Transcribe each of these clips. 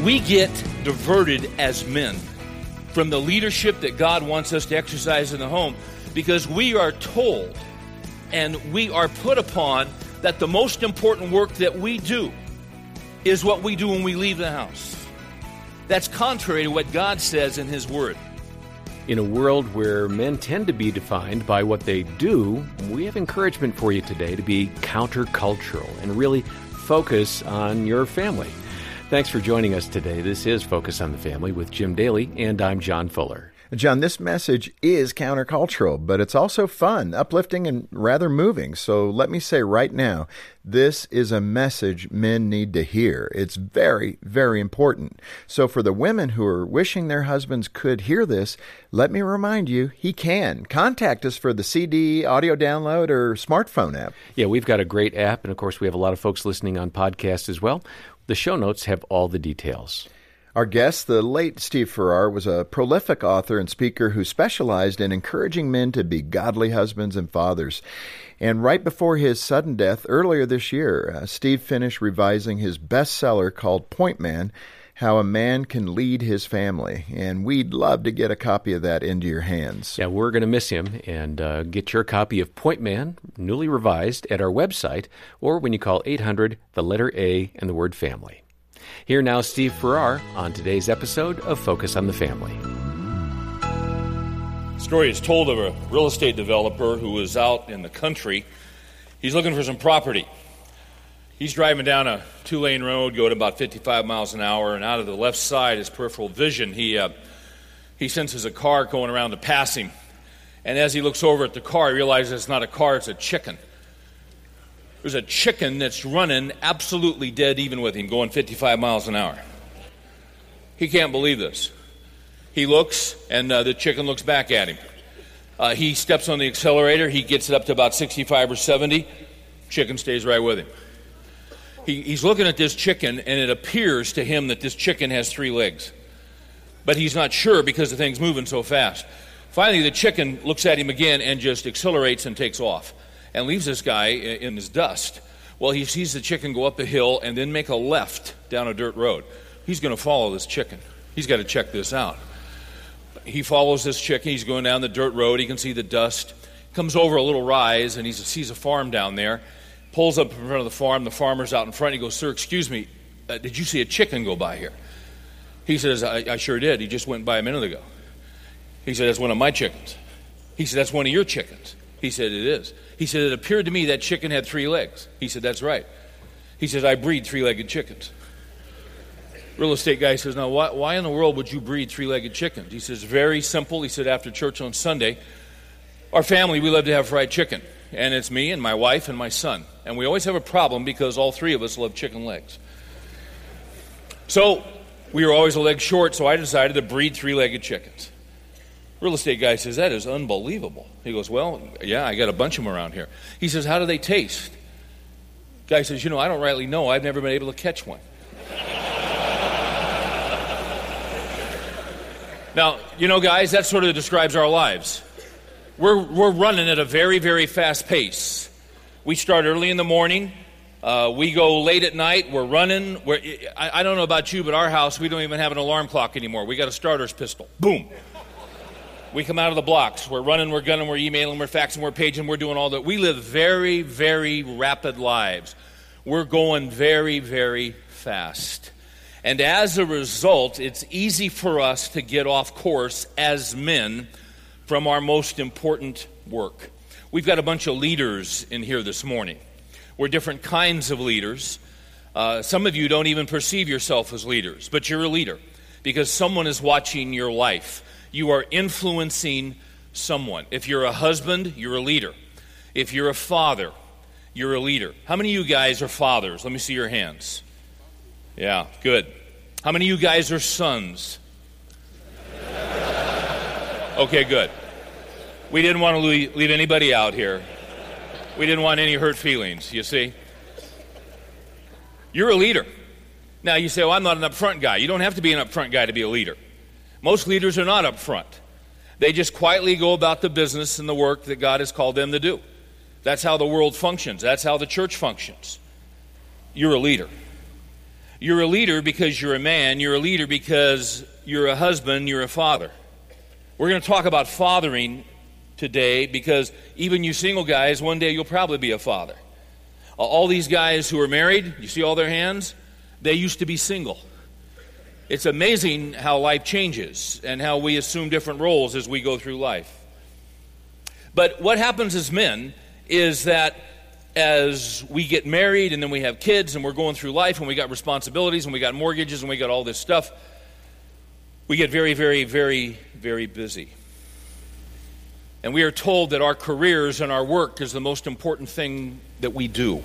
We get diverted as men from the leadership that God wants us to exercise in the home because we are told and we are put upon that the most important work that we do is what we do when we leave the house. That's contrary to what God says in His Word. In a world where men tend to be defined by what they do, we have encouragement for you today to be countercultural and really focus on your family. Thanks for joining us today. This is Focus on the Family with Jim Daly, and I'm John Fuller. John, this message is countercultural, but it's also fun, uplifting, and rather moving. So let me say right now, this is a message men need to hear. It's very, very important. So for the women who are wishing their husbands could hear this, let me remind you, he can. Contact us for the CD, audio download, or smartphone app. Yeah, we've got a great app, and of course we have a lot of folks listening on podcasts as well. The show notes have all the details. Our guest, the late Steve Farrar, was a prolific author and speaker who specialized in encouraging men to be godly husbands and fathers. And right before his sudden death earlier this year, Steve finished revising his bestseller called Point Man, How a Man Can Lead His Family. And we'd love to get a copy of that into your hands. Yeah, we're going to miss him, and get your copy of Point Man, newly revised, at our website, or when you call 800, the letter A, and the word family. Here now, Steve Farrar on today's episode of Focus on the Family. The story is told of a real estate developer who was out in the country. He's looking for some property. He's driving down a 2-lane road, going about 55 miles an hour, and out of the left side, his peripheral vision, he senses a car going around to pass him. And as he looks over at the car, he realizes it's not a car, it's a chicken. There's a chicken that's running absolutely dead even with him, going 55 miles an hour. He can't believe this. He looks, and the chicken looks back at him. He steps on the accelerator. He gets it up to about 65 or 70. Chicken stays right with him. He's looking at this chicken, and it appears to him that this chicken has 3 legs. But he's not sure because the thing's moving so fast. Finally, the chicken looks at him again and just accelerates and takes off and leaves this guy in his dust. Well, he sees the chicken go up a hill and then make a left down a dirt road. He's going to follow this chicken. He's got to check this out. He follows this chicken. He's going down the dirt road. He can see the dust. Comes over a little rise, and he sees a farm down there. Pulls up in front of the farm. The farmer's out in front. He goes, "Sir, excuse me, did you see a chicken go by here?" He says, I sure did. He just went by a minute ago. He said, "That's one of my chickens." He said, "That's one of your chickens." He said, "It is." He said, "It appeared to me that chicken had 3 legs." He said, "That's right." He says, "I breed 3-legged chickens." Real estate guy says, "Now, why in the world would you breed 3-legged chickens?" He says, "Very simple." He said, "After church on Sunday, our family, we love to have fried chicken. And it's me and my wife and my son. And we always have a problem because all 3 of us love chicken legs. So we were always a leg short, so I decided to breed 3-legged chickens." Real estate guy says, "That is unbelievable." He goes, "Well, yeah, I got a bunch of them around here." He says, "How do they taste?" Guy says, I don't rightly know. I've never been able to catch one." Now, guys, that sort of describes our lives. We're running at a very, very fast pace. We start early in the morning. We go late at night. We're running. I don't know about you, but our house, we don't even have an alarm clock anymore. We got a starter's pistol. Boom. We come out of the blocks. We're running, we're gunning, we're emailing, we're faxing, we're paging, we're doing all that. We live very, very rapid lives. We're going very, very fast. And as a result, it's easy for us to get off course as men from our most important work. We've got a bunch of leaders in here this morning. We're different kinds of leaders. Some of you don't even perceive yourself as leaders, but you're a leader because someone is watching your life. You are influencing someone. If you're a husband, you're a leader. If you're a father, you're a leader. How many of you guys are fathers? Let me see your hands. Yeah, good. How many of you guys are sons? Okay, good. We didn't want to leave anybody out here. We didn't want any hurt feelings, you see. You're a leader. Now you say, "Well, I'm not an upfront guy." You don't have to be an upfront guy to be a leader. Most leaders are not upfront. They just quietly go about the business and the work that God has called them to do. That's how the world functions. That's how the church functions. You're a leader. You're a leader because you're a man. You're a leader because you're a husband. You're a father. We're going to talk about fathering today because even you single guys, one day you'll probably be a father. All these guys who are married, you see all their hands? They used to be single. It's amazing how life changes and how we assume different roles as we go through life. But what happens as men is that as we get married and then we have kids and we're going through life and we got responsibilities and we got mortgages and we got all this stuff, we get very, very, very, very busy. And we are told that our careers and our work is the most important thing that we do.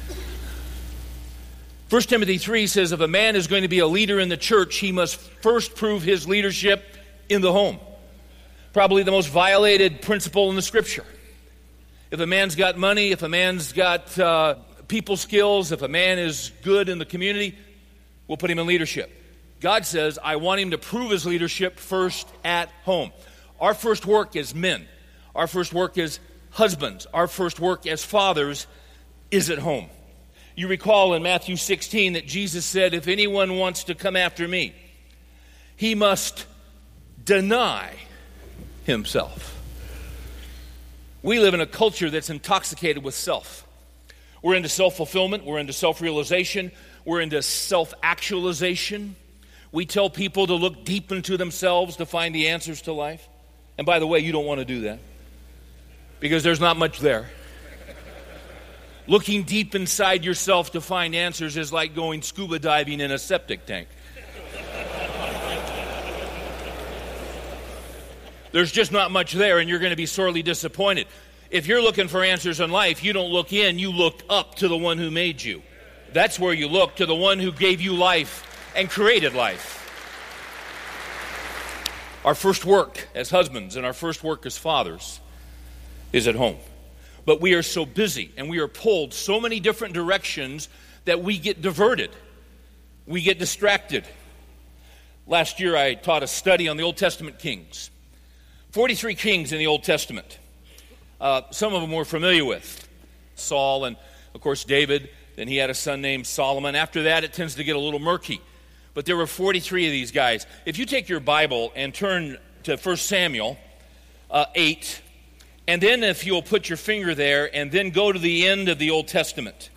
1 Timothy 3 says if a man is going to be a leader in the church, he must first prove his leadership in the home. Probably the most violated principle in the Scripture. If a man's got money, if a man's got people skills, if a man is good in the community, we'll put him in leadership. God says, I want him to prove his leadership first at home. Our first work as men, our first work as husbands, our first work as fathers is at home. You recall in Matthew 16 that Jesus said, if anyone wants to come after me, he must deny himself. We live in a culture that's intoxicated with self. We're into self-fulfillment. We're into self-realization. We're into self-actualization. We tell people to look deep into themselves to find the answers to life. And by the way, you don't want to do that because there's not much there. Looking deep inside yourself to find answers is like going scuba diving in a septic tank. There's just not much there, and you're going to be sorely disappointed. If you're looking for answers in life, you don't look in, you look up to the one who made you. That's where you look, to the one who gave you life and created life. Our first work as husbands and our first work as fathers is at home. But we are so busy, and we are pulled so many different directions that we get diverted. We get distracted. Last year, I taught a study on the Old Testament kings. 43 kings in the Old Testament. Some of them we're familiar with. Saul and, of course, David. Then he had a son named Solomon. After that, it tends to get a little murky. But there were 43 of these guys. If you take your Bible and turn to 1 Samuel 8, and then if you'll put your finger there and then go to the end of the Old Testament.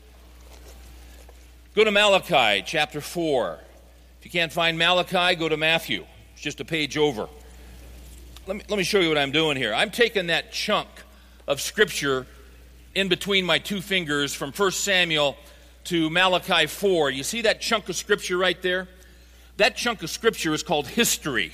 Go to Malachi chapter 4. If you can't find Malachi, go to Matthew. It's just a page over. Let me show you what I'm doing here. I'm taking that chunk of Scripture in between my two fingers from 1 Samuel to Malachi 4. You see that chunk of Scripture right there? That chunk of Scripture is called history.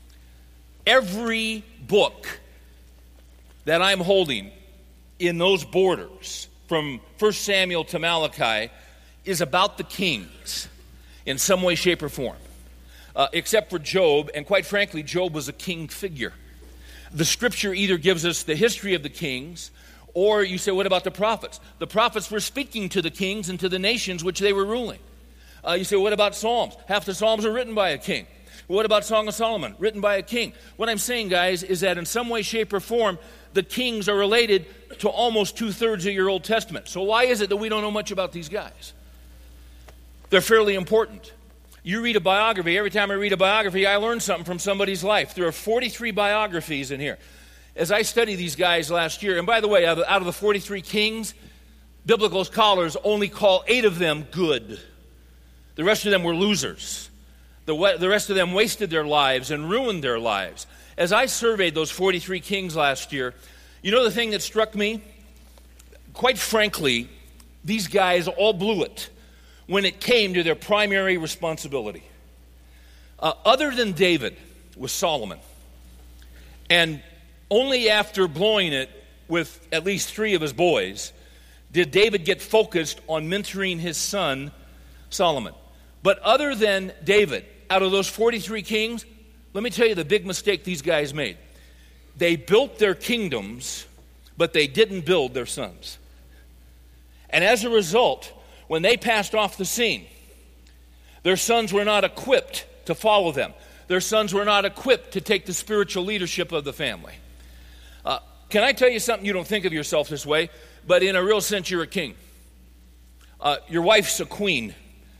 Every book that I'm holding in those borders from 1 Samuel to Malachi is about the kings in some way, shape, or form. Except for Job, and quite frankly, Job was a king figure. The Scripture either gives us the history of the kings, or you say, what about the prophets? The prophets were speaking to the kings and to the nations which they were ruling. You say, what about Psalms? Half the Psalms are written by a king. What about Song of Solomon? Written by a king. What I'm saying, guys, is that in some way, shape, or form, the kings are related to almost 2/3 of your Old Testament. So why is it that we don't know much about these guys? They're fairly important. You read a biography. Every time I read a biography, I learn something from somebody's life. There are 43 biographies in here. As I studied these guys last year, and by the way, out of the 43 kings, biblical scholars only call 8 of them good. The rest of them were losers. The rest of them wasted their lives and ruined their lives. As I surveyed those 43 kings last year, you know the thing that struck me? Quite frankly, these guys all blew it when it came to their primary responsibility. Other than David was Solomon. And only after blowing it with at least 3 of his boys did David get focused on mentoring his son, Solomon. But other than David, out of those 43 kings, let me tell you the big mistake these guys made. They built their kingdoms, but they didn't build their sons. And as a result, when they passed off the scene, their sons were not equipped to follow them. Their sons were not equipped to take the spiritual leadership of the family. Can I tell you something? You don't think of yourself this way, but in a real sense, you're a king. Your wife's a queen.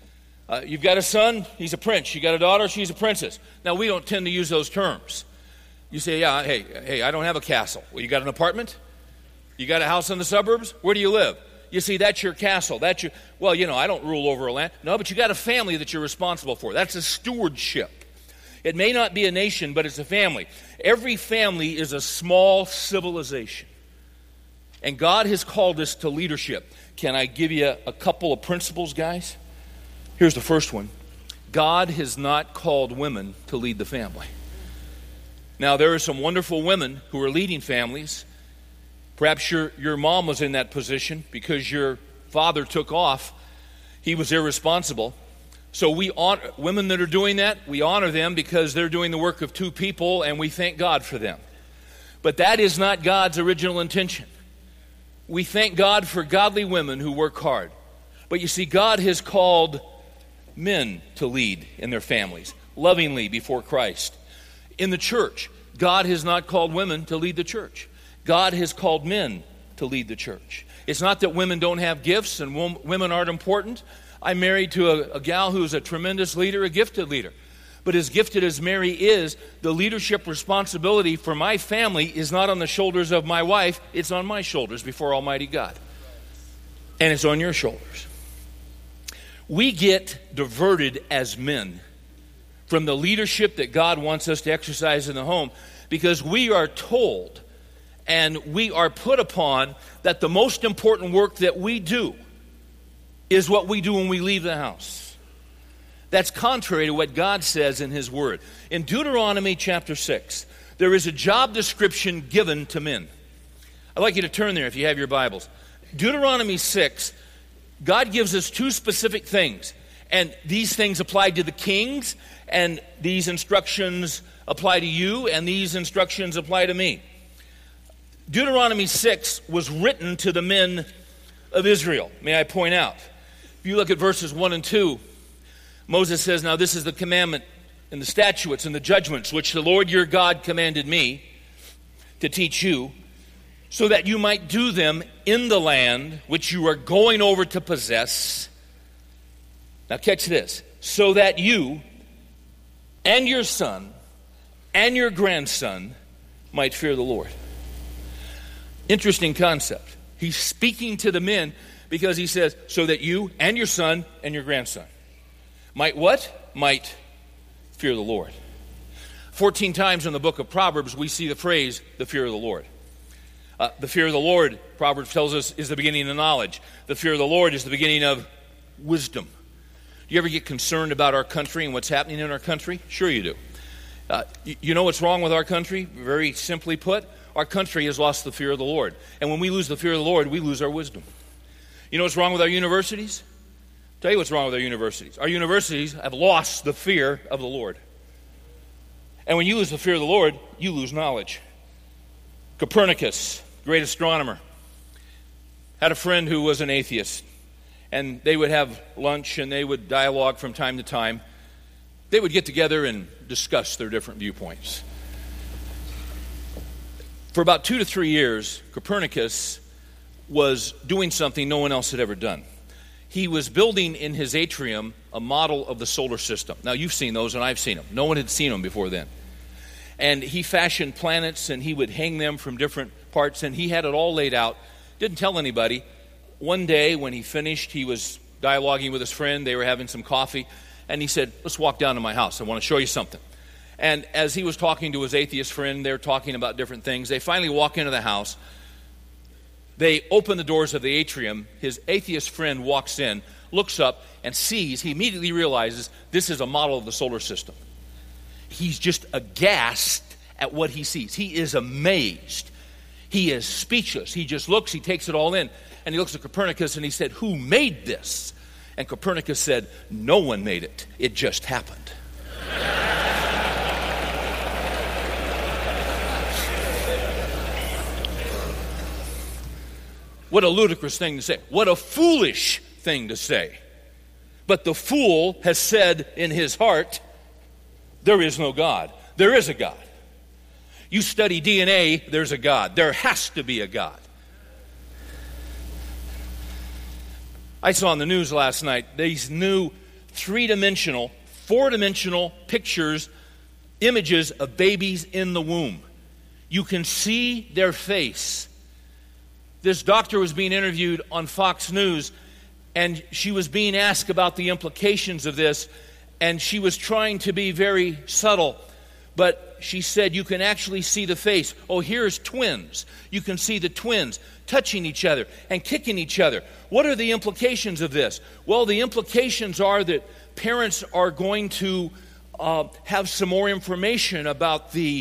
You've got a son, he's a prince. You got a daughter, she's a princess. Now, we don't tend to use those terms. You say, yeah, hey, I don't have a castle. Well, you got an apartment? You got a house in the suburbs? Where do you live? You see, that's your castle. Well, I don't rule over a land. No, but you got a family that you're responsible for. That's a stewardship. It may not be a nation, but it's a family. Every family is a small civilization. And God has called us to leadership. Can I give you a couple of principles, guys? Here's the first one. God has not called women to lead the family. Now, there are some wonderful women who are leading families. Perhaps your mom was in that position because your father took off. He was irresponsible. So we honor women that are doing that. We honor them because they're doing the work of two people, and we thank God for them. But that is not God's original intention. We thank God for godly women who work hard. But you see, God has called men to lead in their families, lovingly before Christ. In the church, God has not called women to lead the church. God has called men to lead the church. It's not that women don't have gifts and women aren't important. I'm married to a gal who's a tremendous leader, a gifted leader. But as gifted as Mary is, the leadership responsibility for my family is not on the shoulders of my wife. It's on my shoulders before Almighty God. And it's on your shoulders. We get diverted as men from the leadership that God wants us to exercise in the home because we are told and we are put upon that the most important work that we do is what we do when we leave the house. That's contrary to what God says in His Word. In Deuteronomy chapter 6, there is a job description given to men. I'd like you to turn there if you have your Bibles. Deuteronomy 6, God gives us two specific things. And these things apply to the kings, and these instructions apply to you, and these instructions apply to me. Deuteronomy 6 was written to the men of Israel, may I point out. If you look at verses 1 and 2, Moses says, now this is the commandment and the statutes and the judgments which the Lord your God commanded me to teach you, so that you might do them in the land which you are going over to possess. Now catch this. So that you and your son and your grandson might fear the Lord. Interesting concept. He's speaking to the men because he says, so that you and your son and your grandson might what? Might fear the Lord. 14 times in the book of Proverbs we see the phrase, the fear of the Lord. The fear of the Lord, Proverbs tells us, is the beginning of knowledge. The fear of the Lord is the beginning of wisdom. Do you ever get concerned about our country and what's happening in our country? Sure you do. You know what's wrong with our country? Very simply put, our country has lost the fear of the Lord. And when we lose the fear of the Lord, we lose our wisdom. You know what's wrong with our universities? I'll tell you what's wrong with our universities. Our universities have lost the fear of the Lord. And when you lose the fear of the Lord, you lose knowledge. Copernicus, great astronomer, had a friend who was an atheist. And they would have lunch and they would dialogue from time to time. They would get together and discuss their different viewpoints. For about 2 to 3 years, Copernicus was doing something no one else had ever done. He was building in his atrium a model of the solar system. Now, you've seen those and I've seen them. No one had seen them before then. And he fashioned planets and he would hang them from different parts and he had it all laid out. Didn't tell anybody. One day when he finished, he was dialoguing with his friend. They were having some coffee. And he said, let's walk down to my house. I want to show you something. And as he was talking to his atheist friend, they were talking about different things. They finally walk into the house. They open the doors of the atrium. His atheist friend walks in, looks up, and sees. He immediately realizes this is a model of the solar system. He's just aghast at what he sees. He is amazed. He is speechless. He just looks. He takes it all in. And he looks at Copernicus and he said, who made this? And Copernicus said, no one made it. It just happened. What a ludicrous thing to say. What a foolish thing to say. But the fool has said in his heart, there is no God. There is a God. You study DNA, there's a God. There has to be a God. I saw on the news last night these new three-dimensional, four-dimensional pictures, images of babies in the womb. You can see their face. This doctor was being interviewed on Fox News, and she was being asked about the implications of this, and she was trying to be very subtle, but she said you can actually see the face. Oh, here's twins. You can see the twins touching each other and kicking each other. What are the implications of this? Well, the implications are that parents are going to have some more information about the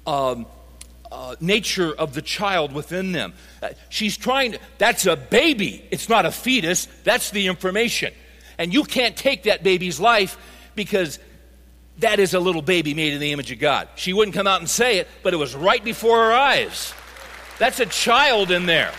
nature of the child within them. That's a baby. It's not a fetus. That's the information. And you can't take that baby's life because that is a little baby made in the image of God. She wouldn't come out and say it, but it was right before her eyes. That's a child in there.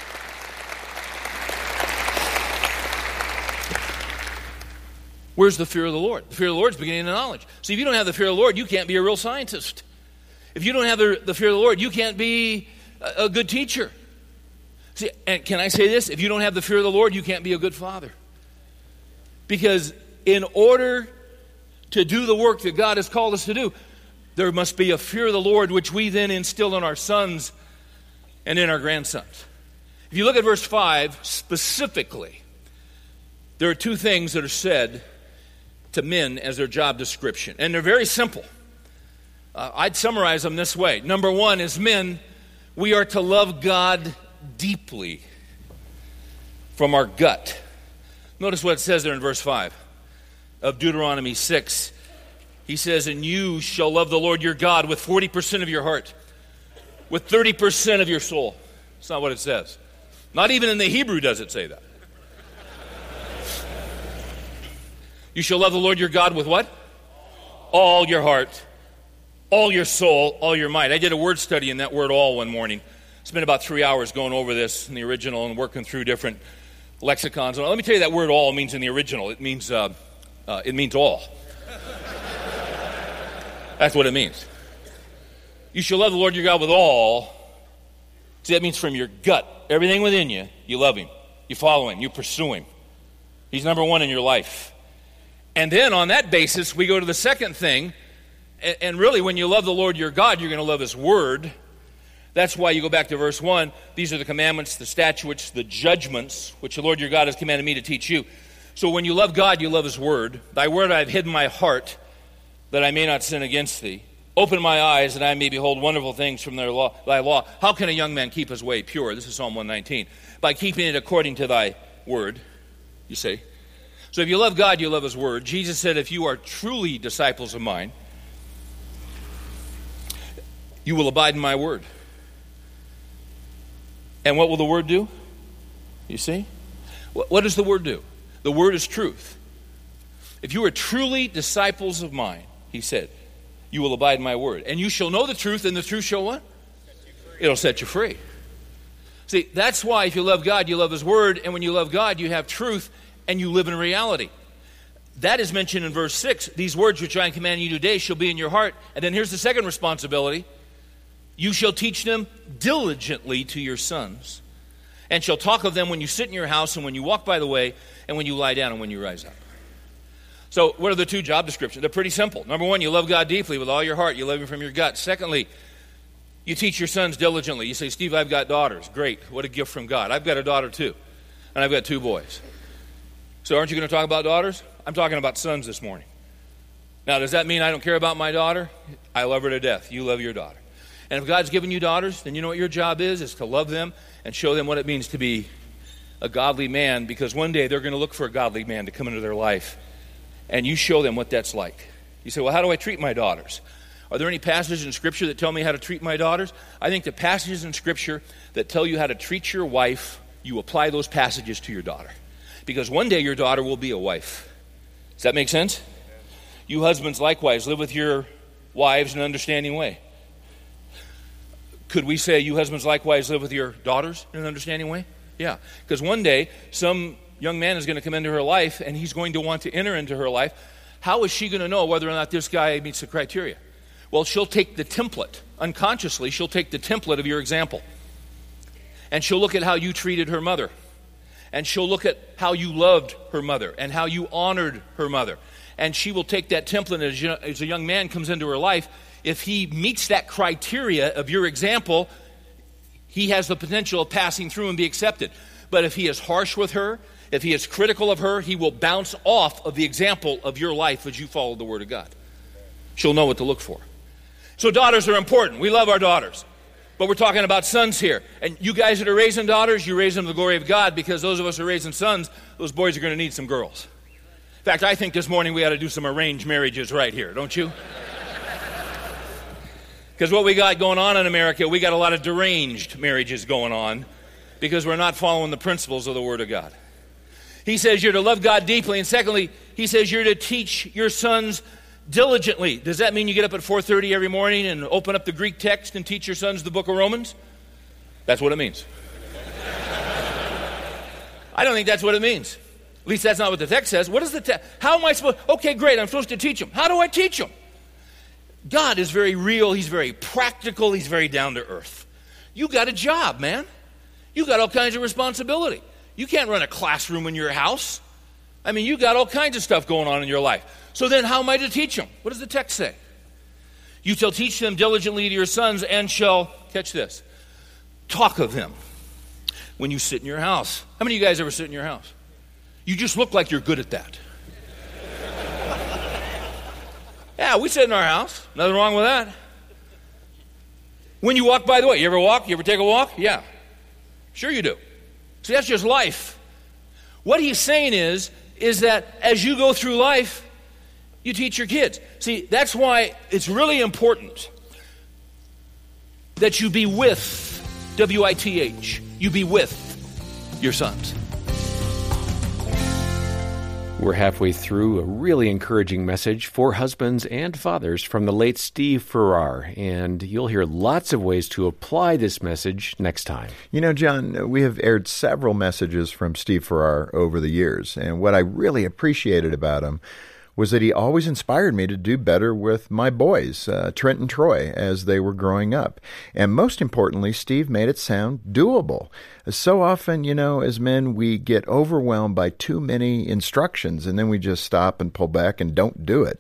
Where's the fear of the Lord? The fear of the Lord is beginning of knowledge. See, if you don't have the fear of the Lord, you can't be a real scientist. If you don't have the fear of the Lord, you can't be a good teacher. See, and can I say this? If you don't have the fear of the Lord, you can't be a good father. Because in order to do the work that God has called us to do, there must be a fear of the Lord, which we then instill in our sons and in our grandsons. If you look at verse 5 specifically, there are two things that are said to men as their job description, and they're very simple. I'd summarize them this way. Number one is men, we are to love God deeply from our gut. Notice what it says there in verse 5 of Deuteronomy 6. He says, and you shall love the Lord your God with 40% of your heart, with 30% of your soul. That's not what it says. Not even in the Hebrew does it say that. You shall love the Lord your God with what? All your heart, all your soul, all your might. I did a word study in that word all one morning. Spent about 3 hours going over this in the original and working through different lexicons. And let me tell you, that word all means in the original. It means all. That's what it means. You shall love the Lord your God with all. See, that means from your gut. Everything within you, you love him. You follow him. You pursue him. He's number one in your life. And then on that basis, we go to the second thing. And really, when you love the Lord your God, you're going to love his word. That's why you go back to verse 1. These are the commandments, the statutes, the judgments, which the Lord your God has commanded me to teach you. So when you love God, you love his word. Thy word I have hidden my heart, that I may not sin against thee. Open my eyes, that I may behold wonderful things from thy law. How can a young man keep his way pure? This is Psalm 119. By keeping it according to thy word, you see. So if you love God, you love his word. Jesus said, if you are truly disciples of mine, you will abide in my word. And what will the word do? You see? What does the word do? The word is truth. If you are truly disciples of mine, he said, you will abide in my word. And you shall know the truth, and the truth shall what? It'll set you free. See, that's why if you love God, you love his word. And when you love God, you have truth, and you live in reality. That is mentioned in verse 6. These words which I am commanding you today shall be in your heart. And then here's the second responsibility. You shall teach them diligently to your sons, and shall talk of them when you sit in your house, and when you walk by the way, and when you lie down, and when you rise up. So what are the two job descriptions? They're pretty simple. Number one, you love God deeply with all your heart. You love him from your gut. Secondly, you teach your sons diligently. You say, Steve, I've got daughters. Great. What a gift from God. I've got a daughter too, and I've got 2 boys. So aren't you going to talk about daughters? I'm talking about sons this morning. Now, does that mean I don't care about my daughter? I love her to death. You love your daughter. And if God's given you daughters, then you know what your job is to love them and show them what it means to be a godly man, because one day they're going to look for a godly man to come into their life, and you show them what that's like. You say, well, how do I treat my daughters? Are there any passages in Scripture that tell me how to treat my daughters? I think the passages in Scripture that tell you how to treat your wife, you apply those passages to your daughter. Because one day your daughter will be a wife. Does that make sense? You husbands likewise live with your wives in an understanding way. Could we say you husbands likewise live with your daughters in an understanding way? Yeah. Because one day some young man is going to come into her life, and he's going to want to enter into her life. How is she going to know whether or not this guy meets the criteria? Well, she'll take the template. Unconsciously, she'll take the template of your example. And she'll look at how you treated her mother. and she'll look at how you loved her mother and how you honored her mother. And she will take that template as a young man comes into her life. If he meets that criteria of your example, he has the potential of passing through and be accepted. But if he is harsh with her, if he is critical of her, he will bounce off of the example of your life as you follow the Word of God. She'll know what to look for. So daughters are important. We love our daughters. But we're talking about sons here. And you guys that are raising daughters, you raise them to the glory of God, because those of us who are raising sons, those boys are going to need some girls. In fact, I think this morning we ought to do some arranged marriages right here, don't you? Because what we got going on in America, we got a lot of deranged marriages going on because we're not following the principles of the Word of God. He says you're to love God deeply, and secondly, he says you're to teach your sons diligently. Does that mean you get up at 4:30 every morning and open up the Greek text and teach your sons the book of Romans? That's what it means. I don't think that's what it means. At least that's not what the text says. What is the text? How am I supposed? Okay, great, I'm supposed to teach them. How do I teach them? God is very real. He's very practical. He's very down to earth. You got a job, man. You got all kinds of responsibility. You can't run a classroom in your house. I mean, you got all kinds of stuff going on in your life. So then how am I to teach them? What does the text say? You shall teach them diligently to your sons and shall, catch this, talk of them when you sit in your house. How many of you guys ever sit in your house? You just look like you're good at that. Yeah, we sit in our house. Nothing wrong with that. When you walk by the way, you ever walk? You ever take a walk? Yeah. Sure you do. See, that's just life. What he's saying is that as you go through life, you teach your kids. See, that's why it's really important that you be with, W-I-T-H, you be with your sons. We're halfway through a really encouraging message for husbands and fathers from the late Steve Farrar, and you'll hear lots of ways to apply this message next time. You know, John, we have aired several messages from Steve Farrar over the years, and what I really appreciated about him was that he always inspired me to do better with my boys, Trent and Troy, as they were growing up. And most importantly, Steve made it sound doable. So often, you know, as men, we get overwhelmed by too many instructions, and then we just stop and pull back and don't do it.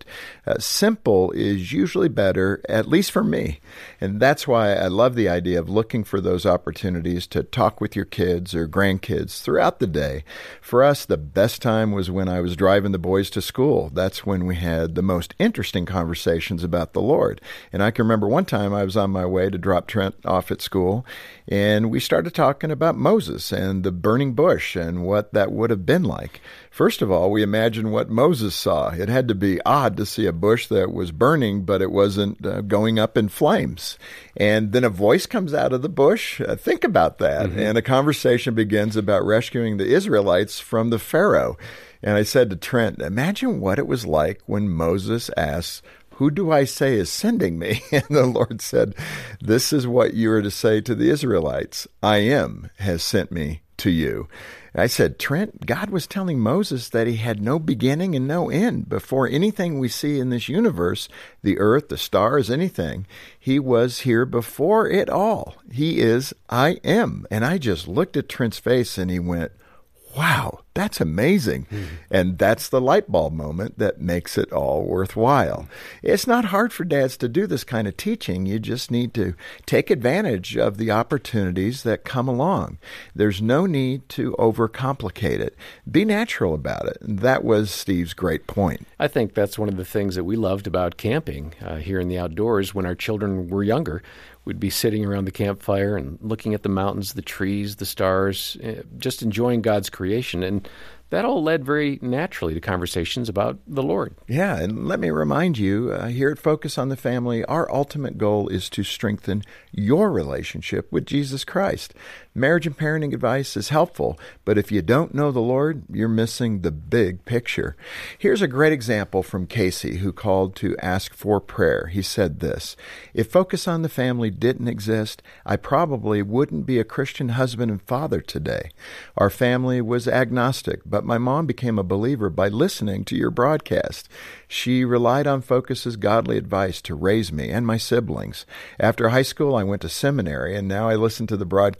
Simple is usually better, at least for me. And that's why I love the idea of looking for those opportunities to talk with your kids or grandkids throughout the day. For us, the best time was when I was driving the boys to school. That's when we had the most interesting conversations about the Lord. And I can remember one time I was on my way to drop Trent off at school, and we started talking about Moses and the burning bush and what that would have been like. First of all, we imagined what Moses saw. It had to be odd to see a bush that was burning, but it wasn't going up in flames. And then a voice comes out of the bush. Think about that. Mm-hmm. And a conversation begins about rescuing the Israelites from the Pharaoh. And I said to Trent, imagine what it was like when Moses asked, who do I say is sending me? And the Lord said, this is what you are to say to the Israelites. I am has sent me to you. And I said, Trent, God was telling Moses that he had no beginning and no end. Before anything we see in this universe, the earth, the stars, anything, he was here before it all. He is I am. And I just looked at Trent's face and he went, wow, that's amazing. Mm-hmm. And that's the light bulb moment that makes it all worthwhile. It's not hard for dads to do this kind of teaching. You just need to take advantage of the opportunities that come along. There's no need to overcomplicate it. Be natural about it. And that was Steve's great point. I think that's one of the things that we loved about camping here in the outdoors when our children were younger. We'd be sitting around the campfire and looking at the mountains, the trees, the stars, just enjoying God's creation. And that all led very naturally to conversations about the Lord. Yeah, and let me remind you, here at Focus on the Family, our ultimate goal is to strengthen your relationship with Jesus Christ. Marriage and parenting advice is helpful, but if you don't know the Lord, you're missing the big picture. Here's a great example from Casey, who called to ask for prayer. He said this, if Focus on the Family didn't exist, I probably wouldn't be a Christian husband and father today. Our family was agnostic, but my mom became a believer by listening to your broadcast. She relied on Focus's godly advice to raise me and my siblings. After high school, I went to seminary, and now I listen to the broadcast to help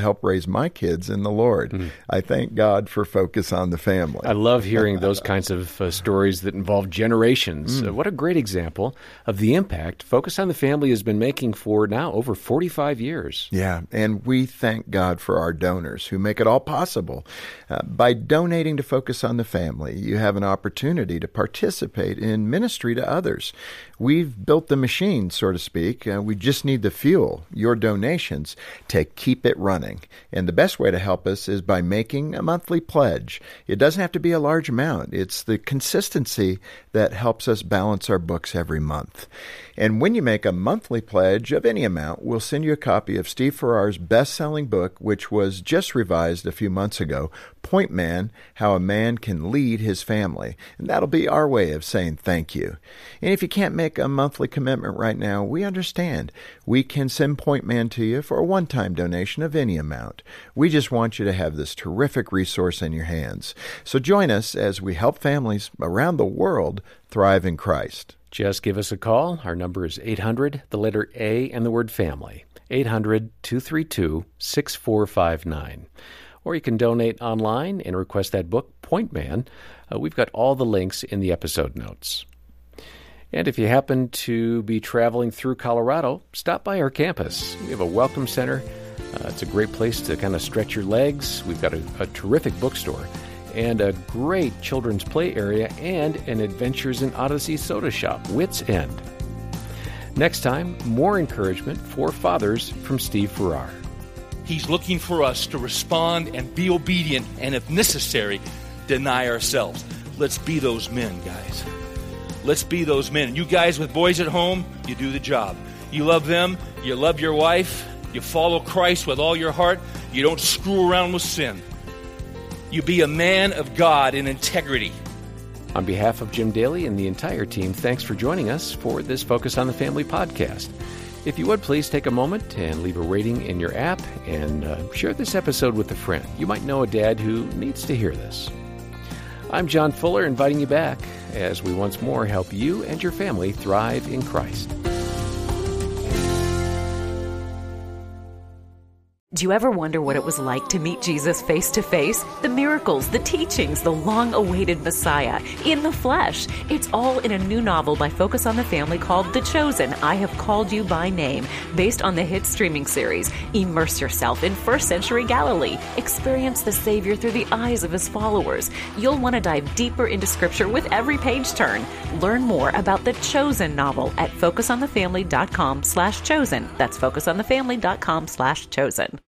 help raise my kids in the Lord. I thank God for Focus on the Family. I love hearing those kinds of stories that involve generations. What a great example of the impact Focus on the Family has been making for now over 45 years. Yeah, and we thank God for our donors who make it all possible. By donating to Focus on the Family, you have an opportunity to participate in ministry to others. We've built the machine, so to speak. We just need the fuel, your donations, to keep it running. And the best way to help us is by making a monthly pledge. It doesn't have to be a large amount. It's the consistency that helps us balance our books every month. And when you make a monthly pledge of any amount, we'll send you a copy of Steve Farrar's best-selling book, which was just revised a few months ago, Point Man, How a Man Can Lead His Family. And that'll be our way of saying thank you. And if you can't make a monthly commitment right now, we understand. We can send Point Man to you for a one-time donation of any amount. We just want you to have this terrific resource in your hands. So join us as we help families around the world thrive in Christ. Just give us a call. Our number is 800, the letter A, and the word family, 800-232-6459. Or you can donate online and request that book, Point Man. We've got all the links in the episode notes. And if you happen to be traveling through Colorado, stop by our campus. We have a welcome center. It's a great place to kind of stretch your legs. We've got a terrific bookstore and a great children's play area and an Adventures in Odyssey soda shop, Wits End. Next time, more encouragement for fathers from Steve Farrar. He's looking for us to respond and be obedient, and if necessary, deny ourselves. Let's be those men, guys. Let's be those men. You guys with boys at home, you do the job. You love them, you love your wife, you follow Christ with all your heart, you don't screw around with sin. You be a man of God in integrity. On behalf of Jim Daly and the entire team, thanks for joining us for this Focus on the Family podcast. If you would, please take a moment and leave a rating in your app and share this episode with a friend. You might know a dad who needs to hear this. I'm John Fuller, inviting you back as we once more help you and your family thrive in Christ. Do you ever wonder what it was like to meet Jesus face to face? The miracles, the teachings, the long-awaited Messiah in the flesh. It's all in a new novel by Focus on the Family called The Chosen, I Have Called You by Name, based on the hit streaming series. Immerse yourself in first century Galilee. Experience the Savior through the eyes of his followers. You'll want to dive deeper into Scripture with every page turn. Learn more about The Chosen novel at focusonthefamily.com/chosen. That's focusonthefamily.com/chosen.